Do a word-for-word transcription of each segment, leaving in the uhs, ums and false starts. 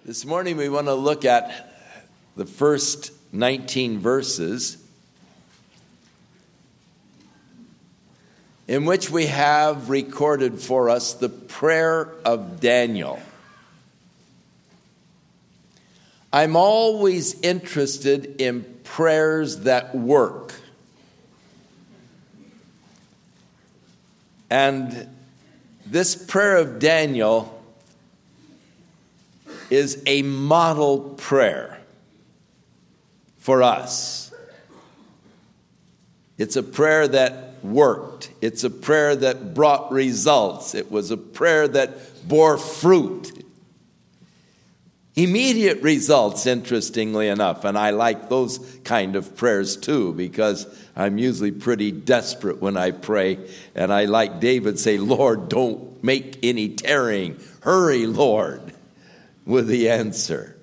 This morning we want to look at the first nineteen verses in which we have recorded for us the prayer of Daniel. I'm always interested in prayers that work. And this prayer of Daniel is a model prayer for us. It's a prayer that worked. It's a prayer that brought results. It was a prayer that bore fruit. Immediate results, interestingly enough. And I like those kind of prayers too, because I'm usually pretty desperate when I pray. And I, like David, say, Lord, don't make any tarrying. Hurry, Lord, with the answer.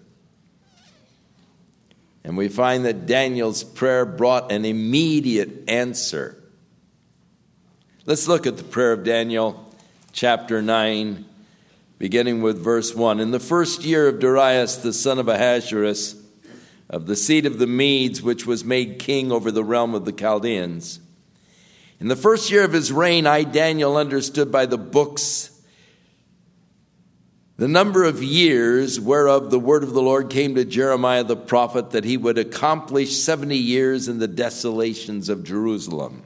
And we find that Daniel's prayer brought an immediate answer. Let's look at the prayer of Daniel, chapter nine, beginning with verse one. In the first year of Darius, the son of Ahasuerus, of the seed of the Medes, which was made king over the realm of the Chaldeans, in the first year of his reign, I, Daniel, understood by the books the number of years whereof the word of the Lord came to Jeremiah the prophet, that he would accomplish seventy years in the desolations of Jerusalem.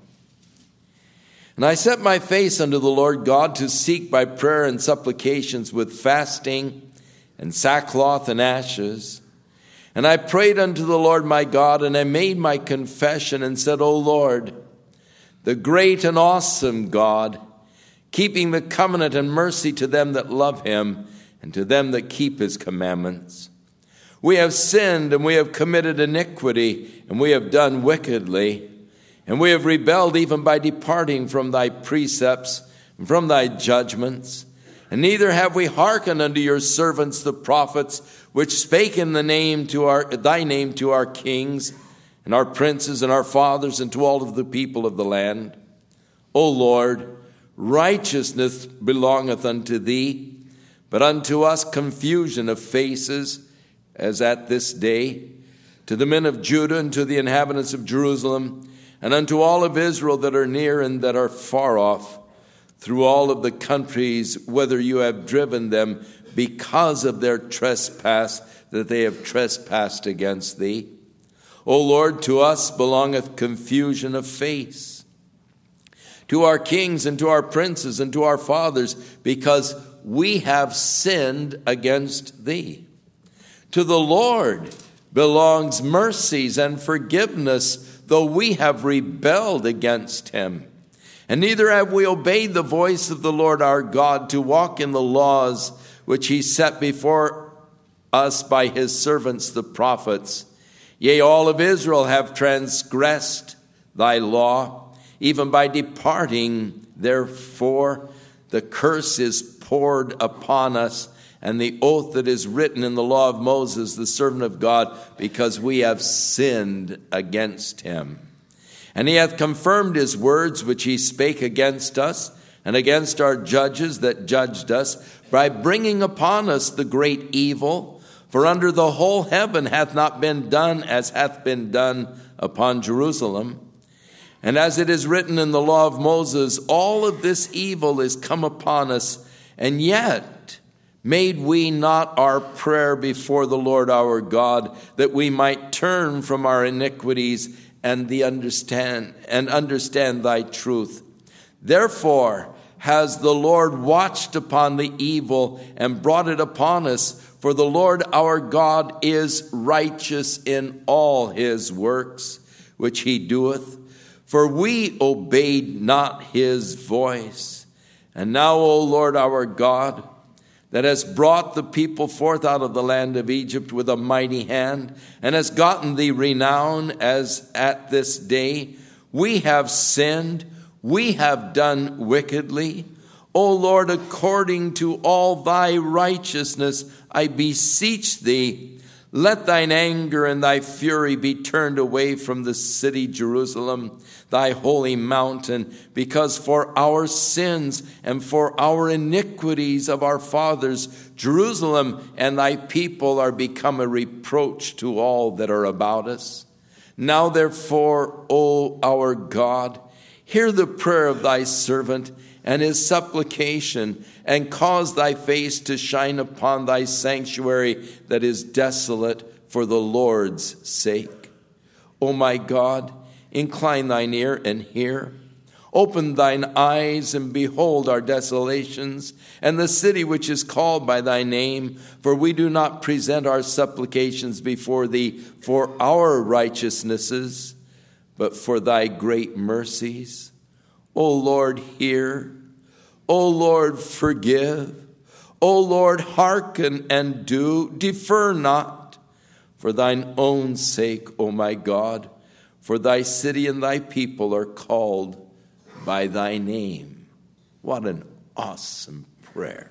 And I set my face unto the Lord God to seek by prayer and supplications with fasting and sackcloth and ashes. And I prayed unto the Lord my God, and I made my confession and said, O Lord, the great and awesome God, keeping the covenant and mercy to them that love him, and to them that keep his commandments. We have sinned, and we have committed iniquity, and we have done wickedly, and we have rebelled even by departing from thy precepts and from thy judgments. And neither have we hearkened unto your servants the prophets, which spake in the name to our thy name to our kings and our princes and our fathers and to all of the people of the land. O Lord, righteousness belongeth unto thee, but unto us confusion of faces, as at this day, to the men of Judah and to the inhabitants of Jerusalem, and unto all of Israel that are near and that are far off, through all of the countries whither you have driven them, because of their trespass, that they have trespassed against thee. O Lord, to us belongeth confusion of face, to our kings and to our princes and to our fathers, because we have sinned against thee. To the Lord belongs mercies and forgiveness, though we have rebelled against him. And neither have we obeyed the voice of the Lord our God to walk in the laws which he set before us by his servants the prophets. Yea, all of Israel have transgressed thy law, even by departing. Therefore the curse is poured upon us, and the oath that is written in the law of Moses, the servant of God, because we have sinned against him. And he hath confirmed his words which he spake against us, and against our judges that judged us, by bringing upon us the great evil. For under the whole heaven hath not been done as hath been done upon Jerusalem. And as it is written in the law of Moses, all of this evil is come upon us, and yet made we not our prayer before the Lord our God, that we might turn from our iniquities and the understand and understand thy truth. Therefore has the Lord watched upon the evil and brought it upon us, for the Lord our God is righteous in all his works which he doeth. For we obeyed not his voice. And now, O Lord our God, that hast brought the people forth out of the land of Egypt with a mighty hand, and hast gotten thee renown as at this day, we have sinned, we have done wickedly. O Lord, according to all thy righteousness, I beseech thee, let thine anger and thy fury be turned away from the city Jerusalem, thy holy mountain, because for our sins and for our iniquities of our fathers, Jerusalem and thy people are become a reproach to all that are about us. Now therefore, O our God, hear the prayer of thy servant and his supplication, and cause thy face to shine upon thy sanctuary that is desolate for the Lord's sake. O my God, incline thine ear and hear. Open thine eyes and behold our desolations, and the city which is called by thy name. For we do not present our supplications before thee for our righteousnesses, but for thy great mercies. O Lord, hear. O Lord, forgive. O Lord, hearken and do. Defer not. For thine own sake, O my God, for thy city and thy people are called by thy name. What an awesome prayer.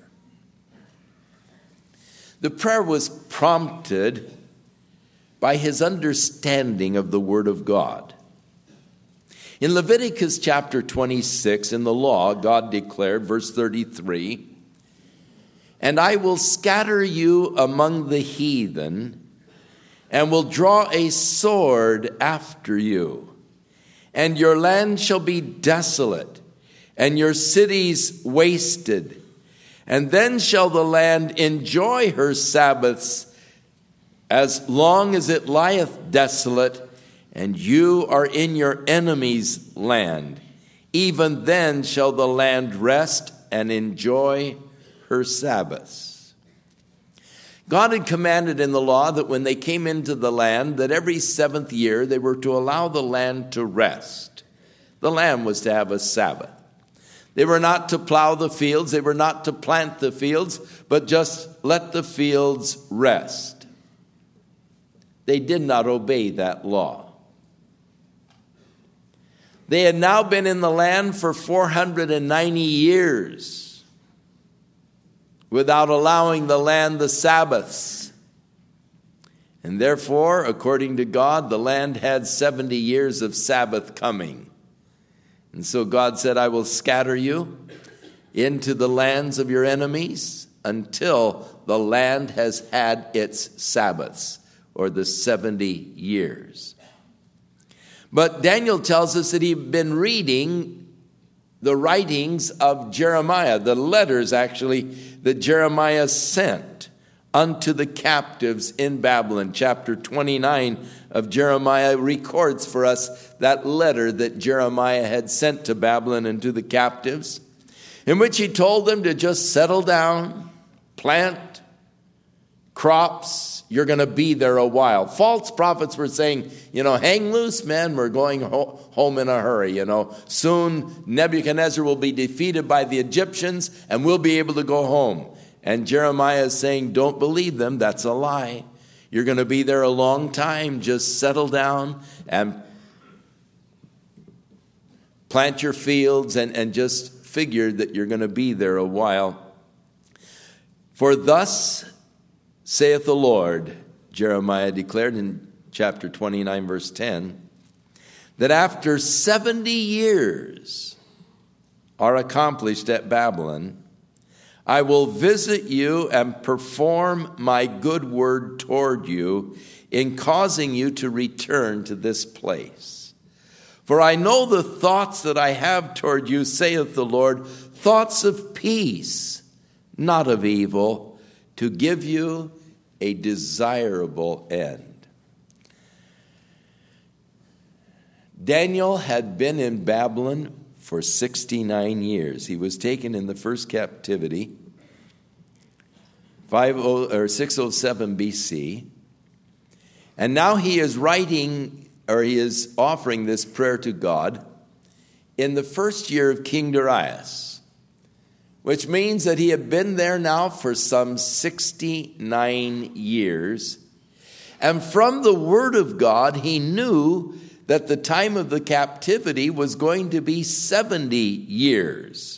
The prayer was prompted by his understanding of the Word of God. In Leviticus chapter twenty-six, in the law, God declared, verse thirty-three, "And I will scatter you among the heathen, and will draw a sword after you. And your land shall be desolate, and your cities wasted. And then shall the land enjoy her Sabbaths as long as it lieth desolate, and you are in your enemy's land. Even then shall the land rest and enjoy her Sabbaths." God had commanded in the law that when they came into the land, that every seventh year they were to allow the land to rest. The land was to have a Sabbath. They were not to plow the fields, they were not to plant the fields, but just let the fields rest. They did not obey that law. They had now been in the land for four hundred ninety years without allowing the land the Sabbaths. And therefore, according to God, the land had seventy years of Sabbath coming. And so God said, "I will scatter you into the lands of your enemies until the land has had its Sabbaths," or the seventy years. But Daniel tells us that he'd been reading the writings of Jeremiah, the letters actually that Jeremiah sent unto the captives in Babylon. Chapter twenty-nine of Jeremiah records for us that letter that Jeremiah had sent to Babylon and to the captives, in which he told them to just settle down, plant crops. You're going to be there a while. False prophets were saying, you know, hang loose, man. We're going ho- home in a hurry. You know, soon Nebuchadnezzar will be defeated by the Egyptians and we'll be able to go home. And Jeremiah is saying, don't believe them. That's a lie. You're going to be there a long time. Just settle down and plant your fields and, and just figure that you're going to be there a while. For thus saith the Lord, Jeremiah declared in chapter twenty-nine, verse ten, that after seventy years are accomplished at Babylon, I will visit you and perform my good word toward you in causing you to return to this place. For I know the thoughts that I have toward you, saith the Lord, thoughts of peace, not of evil, to give you a desirable end. Daniel had been in Babylon for sixty-nine years. He was taken in the first captivity, six oh seven B C. And now he is writing, or he is offering this prayer to God in the first year of King Darius, which means that he had been there now for some sixty-nine years. And from the word of God, he knew that the time of the captivity was going to be seventy years.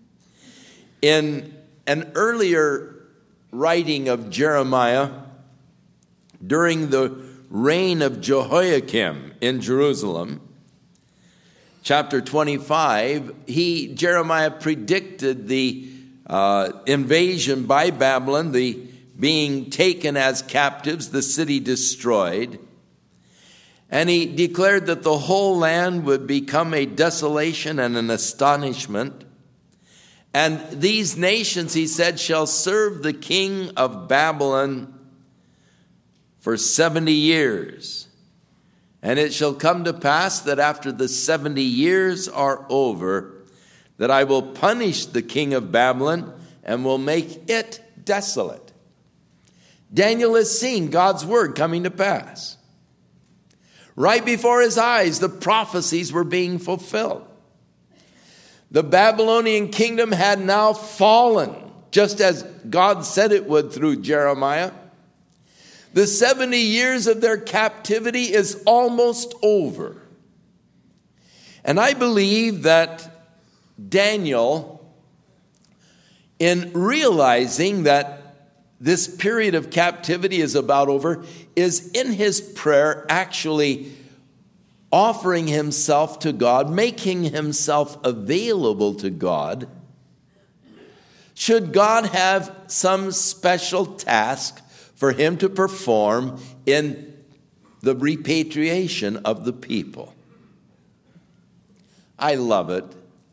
In an earlier writing of Jeremiah, during the reign of Jehoiakim in Jerusalem, chapter twenty-five, he, Jeremiah, predicted the uh, invasion by Babylon, the being taken as captives, the city destroyed. And he declared that the whole land would become a desolation and an astonishment. And these nations, he said, shall serve the king of Babylon for seventy years. And it shall come to pass that after the seventy years are over, that I will punish the king of Babylon and will make it desolate. Daniel has seen God's word coming to pass. Right before his eyes, the prophecies were being fulfilled. The Babylonian kingdom had now fallen, just as God said it would through Jeremiah. The seventy years of their captivity is almost over. And I believe that Daniel, in realizing that this period of captivity is about over, is in his prayer actually offering himself to God, making himself available to God. Should God have some special task for him to perform in the repatriation of the people? I love it.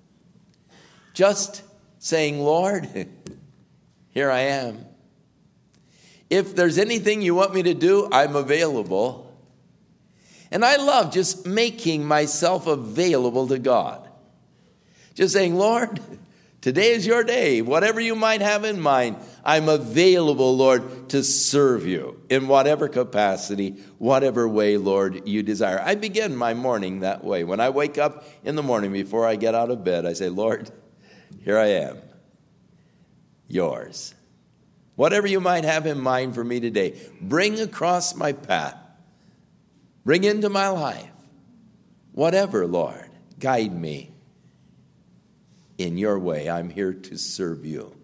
Just saying, Lord, here I am. If there's anything you want me to do, I'm available. And I love just making myself available to God. Just saying, Lord, today is your day. Whatever you might have in mind, I'm available, Lord, to serve you in whatever capacity, whatever way, Lord, you desire. I begin my morning that way. When I wake up in the morning before I get out of bed, I say, Lord, here I am, yours. Whatever you might have in mind for me today, bring across my path. Bring into my life. Whatever, Lord, guide me in your way. I'm here to serve you.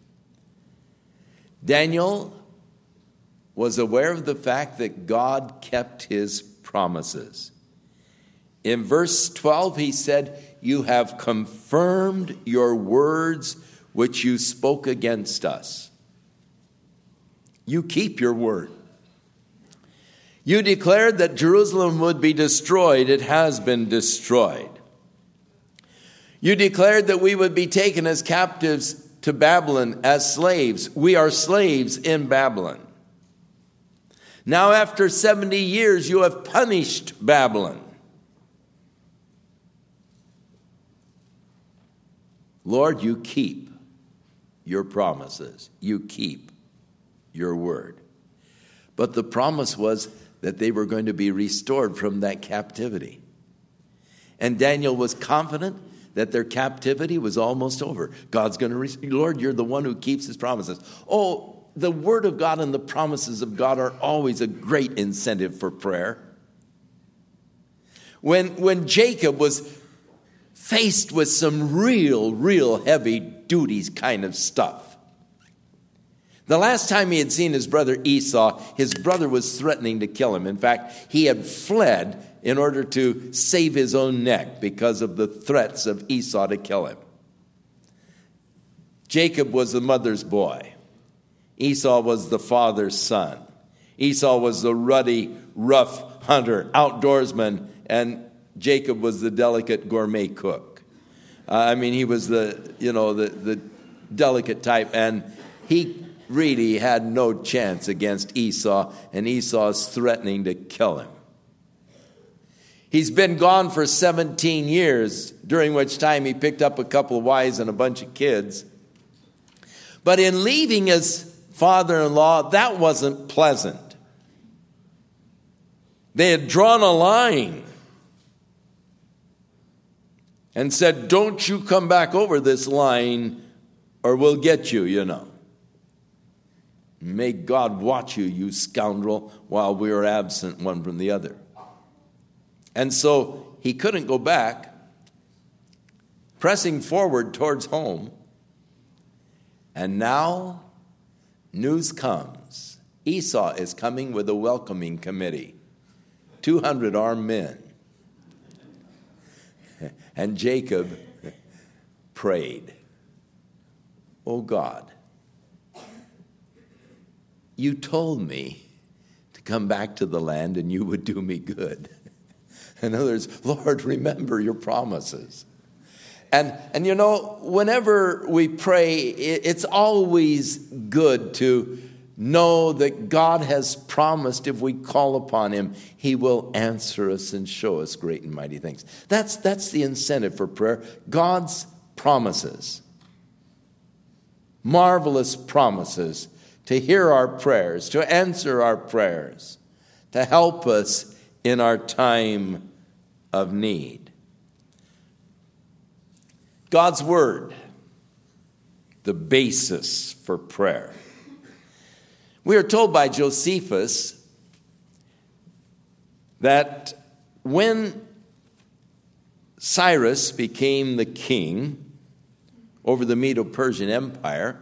Daniel was aware of the fact that God kept his promises. In verse twelve, he said, you have confirmed your words which you spoke against us. You keep your word. You declared that Jerusalem would be destroyed. It has been destroyed. You declared that we would be taken as captives to Babylon as slaves. We are slaves in Babylon. Now, after seventy years, you have punished Babylon. Lord, you keep your promises. You keep your word. But the promise was that they were going to be restored from that captivity. And Daniel was confident that their captivity was almost over. God's going to restore. Lord, you're the one who keeps his promises. Oh, the word of God and the promises of God are always a great incentive for prayer. When, when Jacob was faced with some real, real heavy duties kind of stuff, the last time he had seen his brother Esau, his brother was threatening to kill him. In fact, he had fled in order to save his own neck because of the threats of Esau to kill him. Jacob was the mother's boy. Esau was the father's son. Esau was the ruddy, rough hunter, outdoorsman, and Jacob was the delicate gourmet cook. Uh, I mean, he was the, you know, the, the delicate type, and he really had no chance against Esau, and Esau's threatening to kill him. He's been gone for seventeen years, during which time he picked up a couple of wives and a bunch of kids. But in leaving his father-in-law, that wasn't pleasant. They had drawn a line and said, don't you come back over this line or we'll get you, you know. May God watch you, you scoundrel, while we are absent one from the other. And so he couldn't go back, pressing forward towards home. And now news comes. Esau is coming with a welcoming committee, two hundred armed men. And Jacob prayed. "Oh God, you told me to come back to the land and you would do me good." In other words, Lord, remember your promises. And, and you know, whenever we pray, it's always good to know that God has promised if we call upon him, he will answer us and show us great and mighty things. That's, that's the incentive for prayer. God's promises. Marvelous promises to hear our prayers, to answer our prayers, to help us in our time of need. God's word, the basis for prayer. We are told by Josephus that when Cyrus became the king over the Medo-Persian Empire,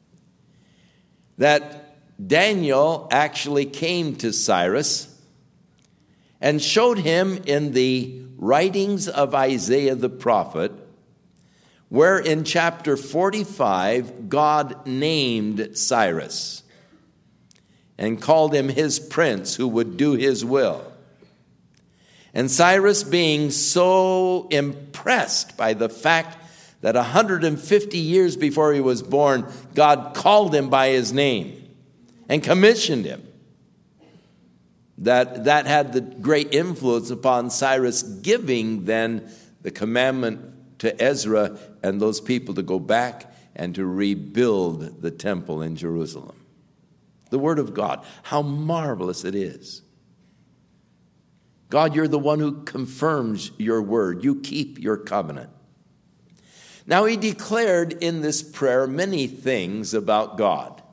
that Daniel actually came to Cyrus and showed him in the writings of Isaiah the prophet, where in chapter forty-five, God named Cyrus and called him his prince who would do his will. And Cyrus, being so impressed by the fact that one hundred fifty years before he was born, God called him by his name and commissioned him, that that had the great influence upon Cyrus giving then the commandment to Ezra and those people to go back and to rebuild the temple in Jerusalem. The word of God, how marvelous it is. God, you're the one who confirms your word. You keep your covenant. Now, he declared in this prayer many things about God.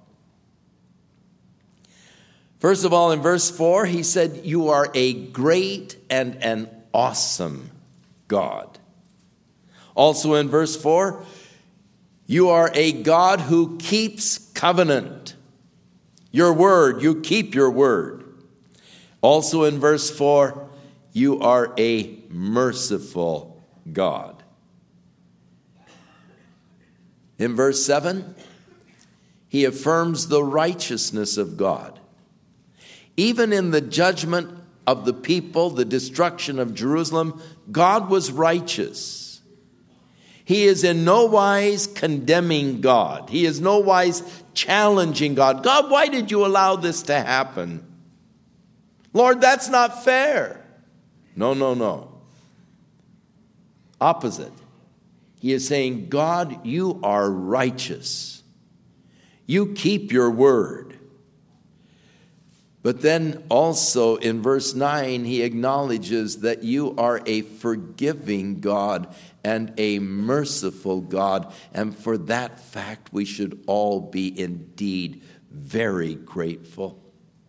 First of all, in verse four, he said, "You are a great and an awesome God." Also in verse four, "You are a God who keeps covenant." Your word, you keep your word. Also in verse four, "You are a merciful God." In verse seven, he affirms the righteousness of God. Even in the judgment of the people, the destruction of Jerusalem, God was righteous. He is in no wise condemning God. He is no wise challenging God. God, why did you allow this to happen? Lord, that's not fair. No, no, no. Opposite. He is saying, God, you are righteous. You keep your word. But then also in verse nine, he acknowledges that you are a forgiving God and a merciful God. And for that fact, we should all be indeed very grateful.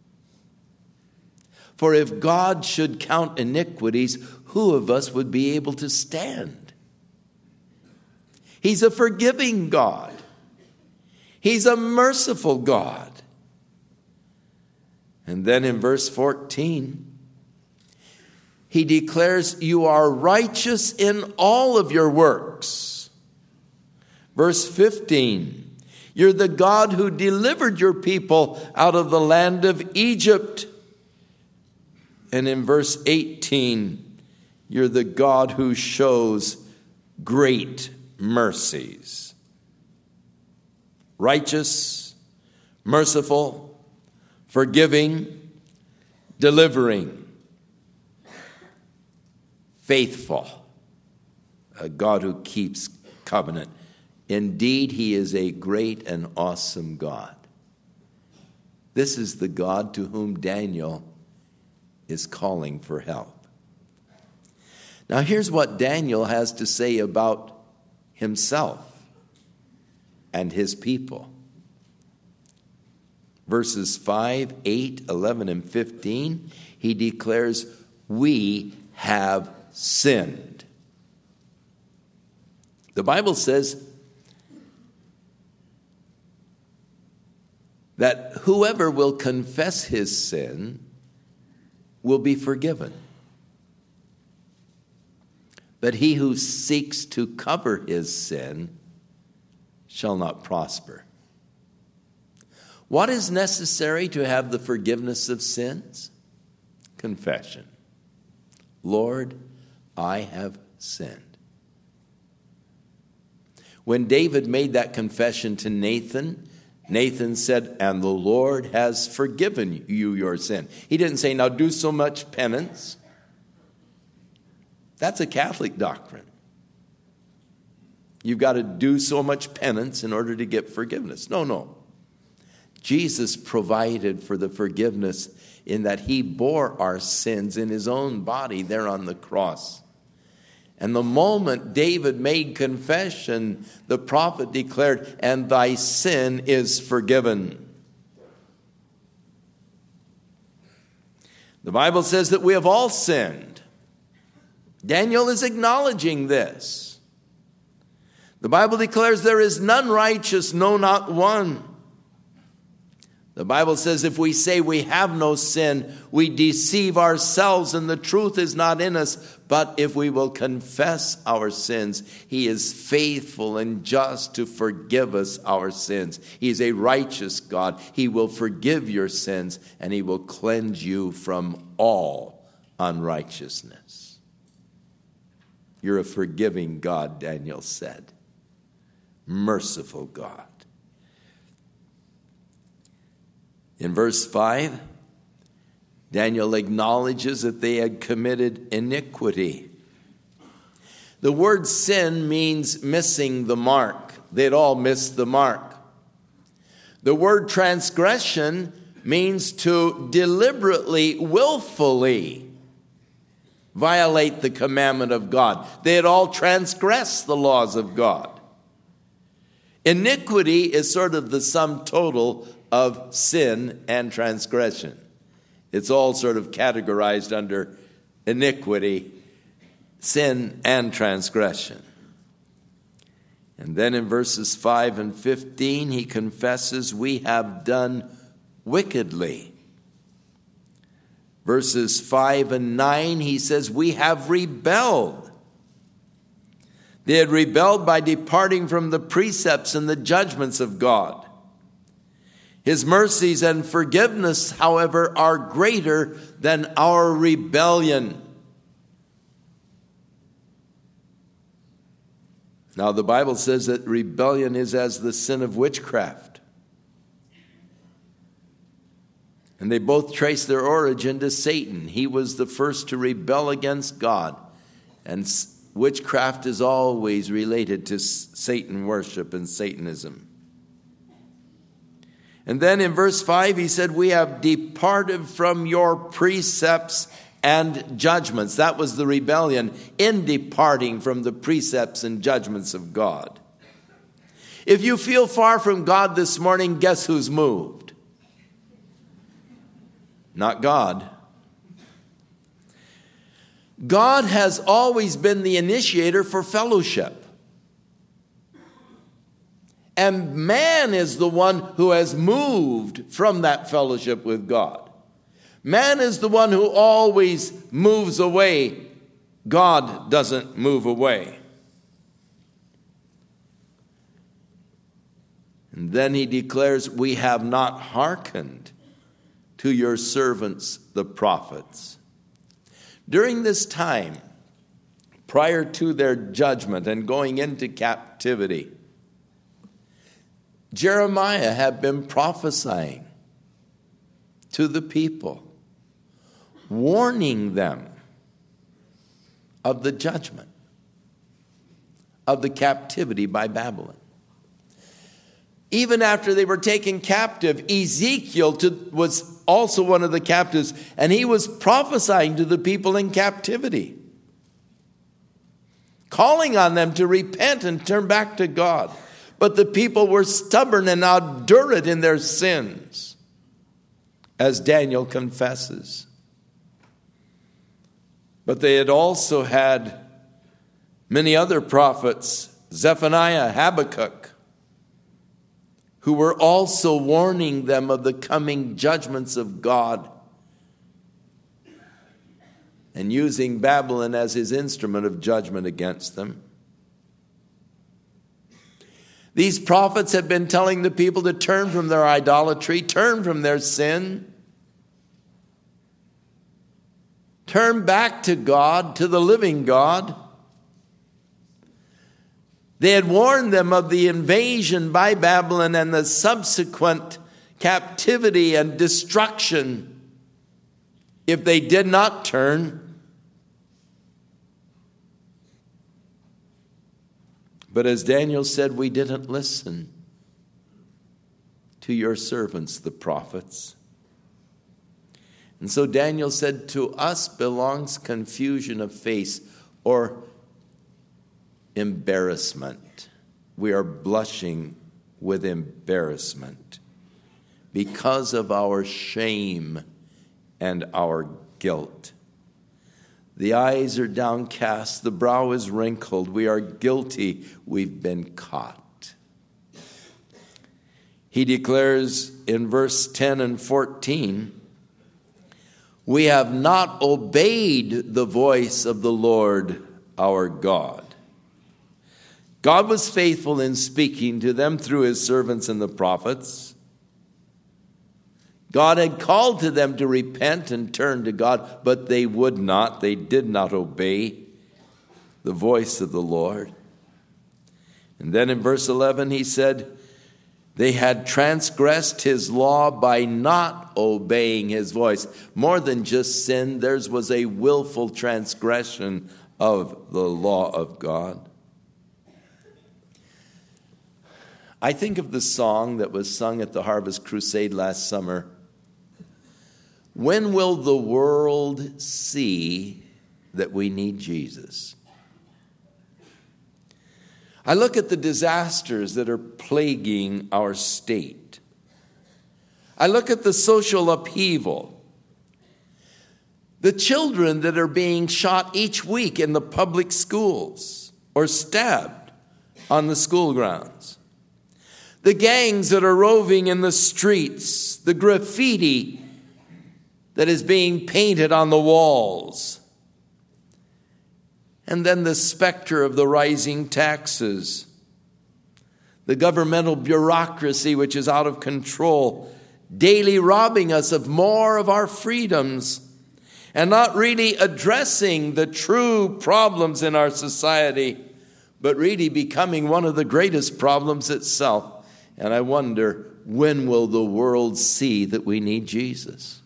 For if God should count iniquities, who of us would be able to stand? He's a forgiving God. He's a merciful God. And then in verse fourteen, he declares, you are righteous in all of your works. Verse fifteen, you're the God who delivered your people out of the land of Egypt. And in verse eighteen, you're the God who shows great mercies. Righteous, merciful, forgiving, delivering, faithful, a God who keeps covenant. Indeed, he is a great and awesome God. This is the God to whom Daniel is calling for help. Now, here's what Daniel has to say about himself and his people. Verses five, eight, eleven, and fifteen, he declares, we have sinned. The Bible says that whoever will confess his sin will be forgiven. But he who seeks to cover his sin shall not prosper. What is necessary to have the forgiveness of sins? Confession. Lord, I have sinned. When David made that confession to Nathan, Nathan said, and the Lord has forgiven you your sin. He didn't say, now do so much penance. That's a Catholic doctrine. You've got to do so much penance in order to get forgiveness. No, no. Jesus provided for the forgiveness in that he bore our sins in his own body there on the cross. And the moment David made confession, the prophet declared, and thy sin is forgiven. The Bible says that we have all sinned. Daniel is acknowledging this. The Bible declares there is none righteous, no, not one. The Bible says if we say we have no sin, we deceive ourselves and the truth is not in us. But if we will confess our sins, he is faithful and just to forgive us our sins. He is a righteous God. He will forgive your sins and he will cleanse you from all unrighteousness. You're a forgiving God, Daniel said. Merciful God. In verse five, Daniel acknowledges that they had committed iniquity. The word sin means missing the mark. They'd all missed the mark. The word transgression means to deliberately, willfully violate the commandment of God. They had all transgressed the laws of God. Iniquity is sort of the sum total of sin and transgression. It's all sort of categorized under iniquity, sin, and transgression. And then in verses five and fifteen, he confesses, we have done wickedly. Verses five and nine, he says, we have rebelled. They had rebelled by departing from the precepts and the judgments of God. His mercies and forgiveness, however, are greater than our rebellion. Now, the Bible says that rebellion is as the sin of witchcraft. And they both trace their origin to Satan. He was the first to rebel against God. And witchcraft is always related to Satan worship and Satanism. And then in verse five, he said, we have departed from your precepts and judgments. That was the rebellion in departing from the precepts and judgments of God. If you feel far from God this morning, guess who's moved? Not God. God has always been the initiator for fellowship. And man is the one who has moved from that fellowship with God. Man is the one who always moves away. God doesn't move away. And then he declares, we have not hearkened to your servants, the prophets. During this time, prior to their judgment and going into captivity, Jeremiah had been prophesying to the people, warning them of the judgment, of the captivity by Babylon. Even after they were taken captive, Ezekiel to, was also one of the captives, and he was prophesying to the people in captivity, calling on them to repent and turn back to God. But the people were stubborn and obdurate in their sins, as Daniel confesses. But they had also had many other prophets, Zephaniah, Habakkuk, who were also warning them of the coming judgments of God and using Babylon as his instrument of judgment against them. These prophets have been telling the people to turn from their idolatry, turn from their sin, turn back to God, to the living God. They had warned them of the invasion by Babylon and the subsequent captivity and destruction if they did not turn. But as Daniel said, we didn't listen to your servants, the prophets. And so Daniel said, to us belongs confusion of face, or embarrassment. We are blushing with embarrassment because of our shame and our guilt. The eyes are downcast, the brow is wrinkled. We are guilty, we've been caught. He declares in verse ten and fourteen, we have not obeyed the voice of the Lord our God. God was faithful in speaking to them through his servants and the prophets. God had called to them to repent and turn to God, but they would not. They did not obey the voice of the Lord. And then in verse eleven he said, they had transgressed his law by not obeying his voice. More than just sin, theirs was a willful transgression of the law of God. I think of the song that was sung at the Harvest Crusade last summer. When will the world see that we need Jesus? I look at the disasters that are plaguing our state. I look at the social upheaval. The children that are being shot each week in the public schools or stabbed on the school grounds. The gangs that are roving in the streets, the graffiti that is being painted on the walls, and then the specter of the rising taxes, the governmental bureaucracy which is out of control, daily robbing us of more of our freedoms and not really addressing the true problems in our society, but really becoming one of the greatest problems itself. And I wonder, when will the world see that we need Jesus?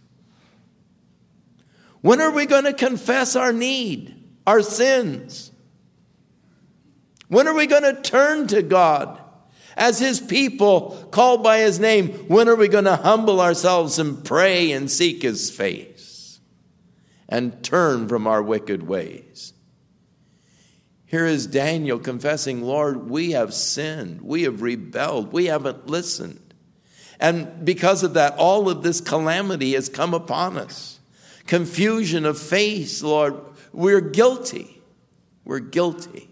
When are we going to confess our need, our sins? When are we going to turn to God as his people called by his name? When are we going to humble ourselves and pray and seek his face and turn from our wicked ways? Here is Daniel confessing, Lord, we have sinned. We have rebelled. We haven't listened. And because of that, all of this calamity has come upon us. Confusion of face, Lord. We're guilty. We're guilty.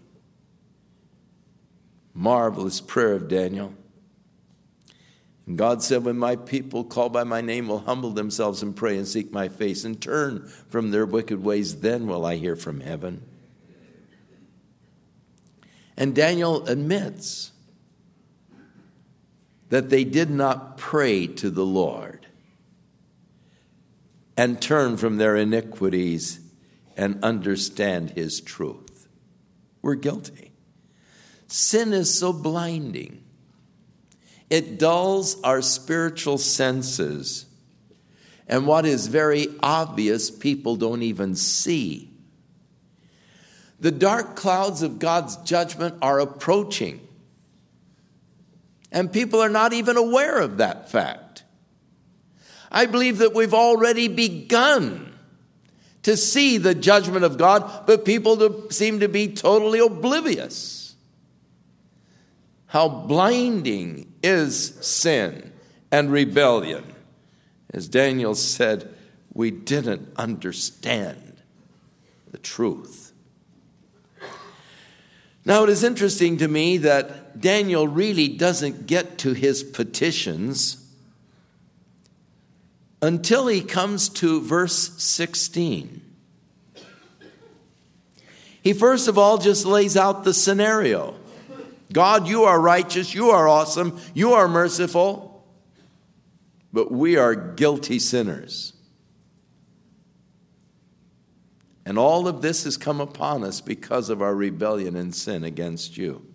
Marvelous prayer of Daniel. And God said, when my people called by my name will humble themselves and pray and seek my face and turn from their wicked ways, then will I hear from heaven. And Daniel admits that they did not pray to the Lord and turn from their iniquities and understand his truth. We're guilty. Sin is so blinding. It dulls our spiritual senses. And what is very obvious, people don't even see. The dark clouds of God's judgment are approaching. And people are not even aware of that fact. I believe that we've already begun to see the judgment of God, but people seem to be totally oblivious. How blinding is sin and rebellion. As Daniel said, we didn't understand the truth. Now, it is interesting to me that Daniel really doesn't get to his petitions until he comes to verse sixteen. He first of all just lays out the scenario. God, you are righteous, you are awesome, you are merciful, but we are guilty sinners. And all of this has come upon us because of our rebellion and sin against you.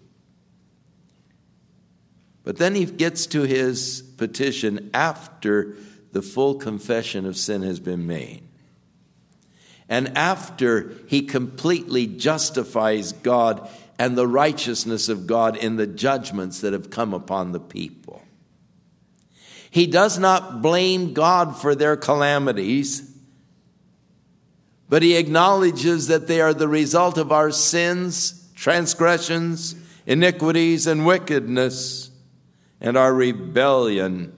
But then he gets to his petition after the full confession of sin has been made. And after he completely justifies God and the righteousness of God in the judgments that have come upon the people. He does not blame God for their calamities, but he acknowledges that they are the result of our sins, transgressions, iniquities, and wickedness, and our rebellion.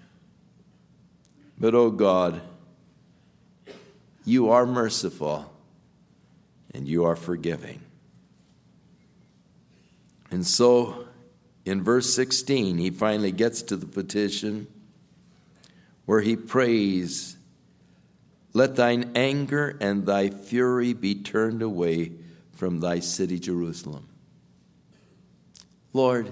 But, oh God, you are merciful and you are forgiving. And so, in verse sixteen, he finally gets to the petition where he prays, "Let thine anger and thy fury be turned away from thy city, Jerusalem." Lord,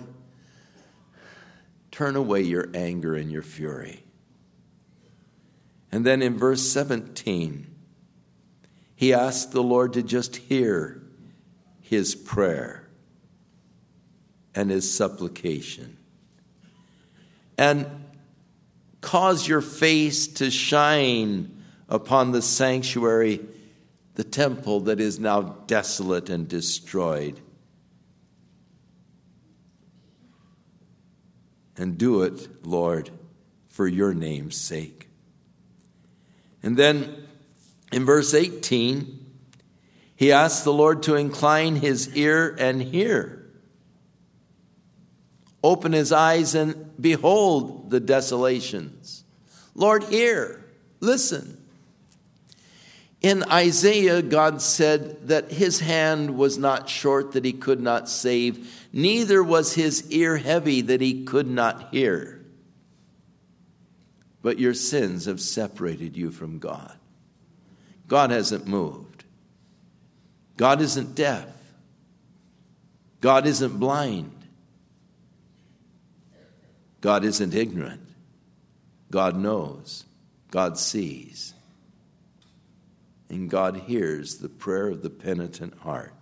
turn away your anger and your fury. And then in verse seventeen, he asked the Lord to just hear his prayer and his supplication, and cause your face to shine upon the sanctuary, the temple that is now desolate and destroyed. And do it, Lord, for your name's sake. And then in verse eighteen, he asks the Lord to incline his ear and hear. Open his eyes and behold the desolations. Lord, hear, listen. In Isaiah, God said that his hand was not short that he could not save, neither was his ear heavy that he could not hear. But your sins have separated you from God. God hasn't moved. God isn't deaf. God isn't blind. God isn't ignorant. God knows. God sees. And God hears the prayer of the penitent heart.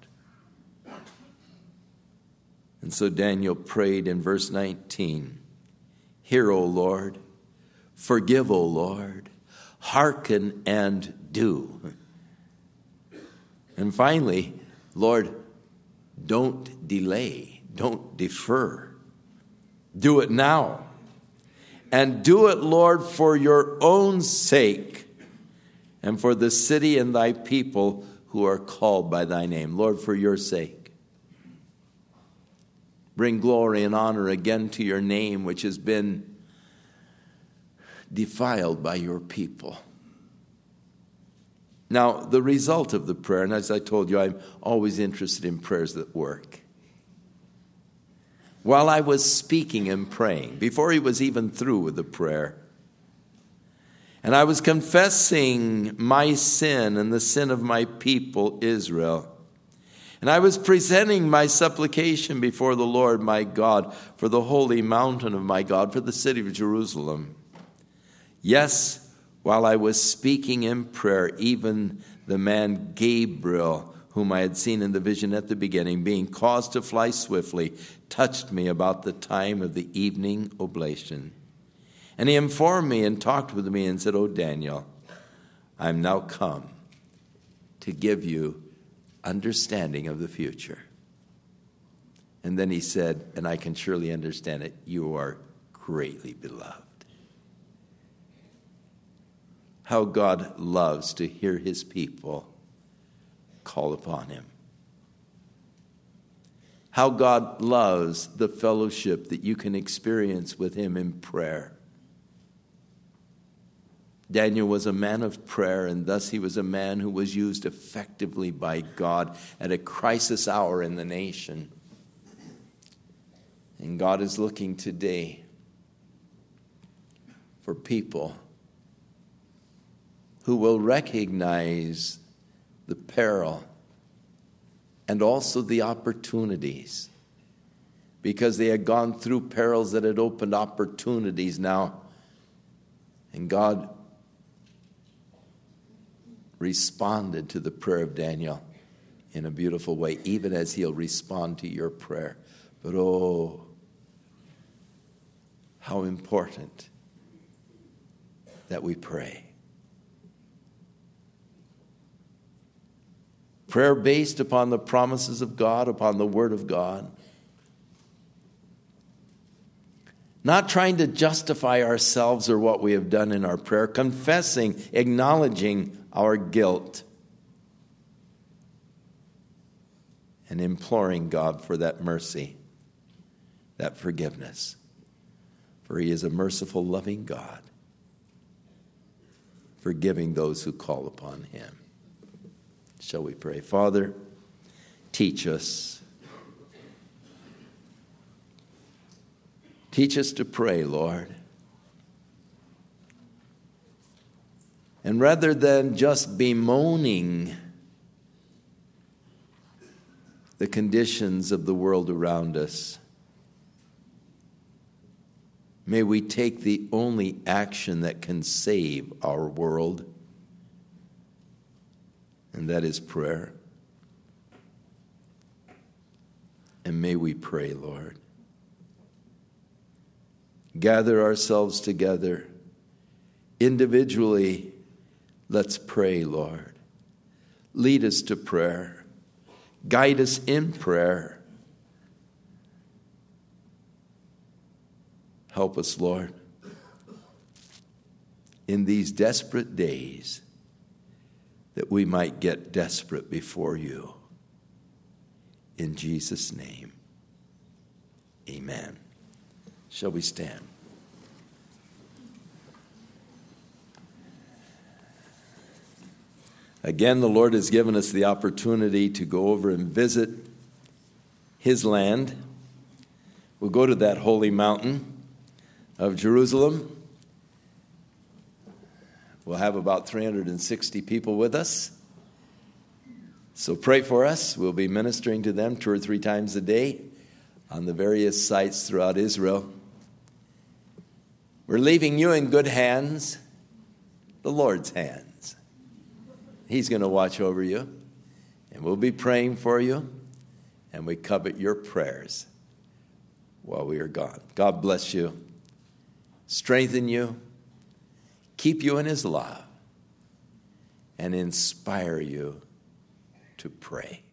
And so Daniel prayed in verse nineteen, "Hear, O Lord, forgive, O Lord, hearken and do." And finally, Lord, don't delay, don't defer. Do it now. And do it, Lord, for your own sake and for the city and thy people who are called by thy name. Lord, for your sake. Bring glory and honor again to your name, which has been defiled by your people. Now, the result of the prayer, and as I told you, I'm always interested in prayers that work. While I was speaking and praying, before he was even through with the prayer, and I was confessing my sin and the sin of my people, Israel, and I was presenting my supplication before the Lord my God for the holy mountain of my God, for the city of Jerusalem. Yes, while I was speaking in prayer, even the man Gabriel, whom I had seen in the vision at the beginning, being caused to fly swiftly, touched me about the time of the evening oblation. And he informed me and talked with me and said, "O Daniel, I am now come to give you understanding of the future." And then he said, and I can surely understand it, "You are greatly beloved." How God loves to hear his people call upon him. How God loves the fellowship that you can experience with him in prayer. Daniel was a man of prayer, and thus he was a man who was used effectively by God at a crisis hour in the nation. And God is looking today for people who will recognize the peril and also the opportunities because they had gone through perils that had opened opportunities now. And God responded to the prayer of Daniel in a beautiful way, even as he'll respond to your prayer. But oh, how important that we pray. Prayer based upon the promises of God, upon the Word of God. Not trying to justify ourselves or what we have done in our prayer, confessing, acknowledging our guilt, and imploring God for that mercy, that forgiveness. For He is a merciful, loving God, forgiving those who call upon Him. Shall we pray? Father, teach us. Teach us to pray, Lord. And rather than just bemoaning the conditions of the world around us, may we take the only action that can save our world, and that is prayer. And may we pray, Lord. Gather ourselves together. Individually, let's pray, Lord. Lead us to prayer. Guide us in prayer. Help us, Lord, in these desperate days, that we might get desperate before you. In Jesus' name, amen. Shall we stand? Again, the Lord has given us the opportunity to go over and visit His land. We'll go to that holy mountain of Jerusalem. We'll have about three hundred sixty people with us. So pray for us. We'll be ministering to them two or three times a day on the various sites throughout Israel. We're leaving you in good hands, the Lord's hands. He's going to watch over you, and we'll be praying for you, and we covet your prayers while we are gone. God bless you, strengthen you, keep you in His love, and inspire you to pray.